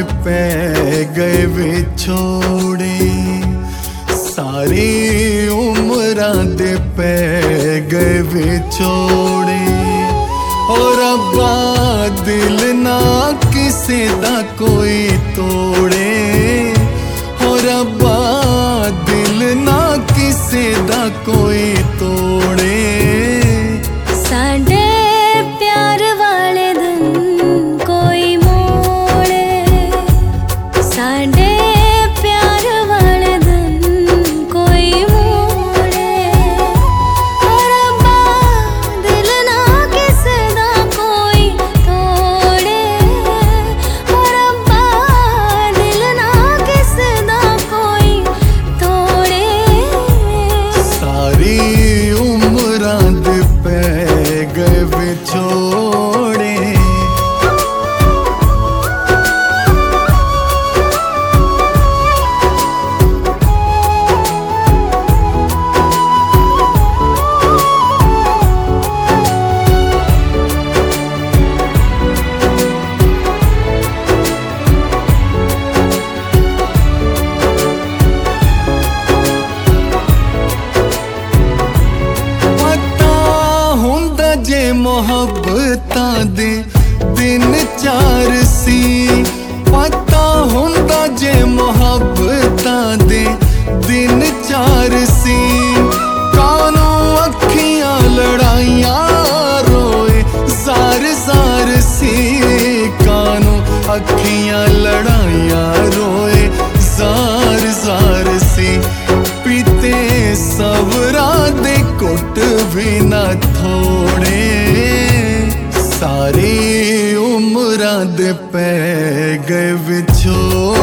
पै गए विछोड़े, सारी उम्रां दे पै गए विछोड़े। और अब्बा दिल ना किसे दा कोई तोड़े, और अब्बा दिल ना किसे दा कोई तोड़े। साडे प्यार वाले दिन कोई मोड़े, साडे प्यार वाले दिन कोई मोड़े। और अब्बा दिल ना किसे दा कोई तोड़े, और अब्बा दिल ना किसे दा कोई तोड़े। सारी उम्रां दे पै गए विछोड़े। जे मोहब्बतां दे दिन चार सी, पता हुंदा जे मोहब्बतां दे दिन चार सी। कानों अखियां लड़ाइयां रोए जार जार सी, कानों अखियां लड़ाइयां रोए जार जार सी। पीते सवरा दे कुट भी ना थोड़े, सारी उम्रां दे पै गए विछोड़े।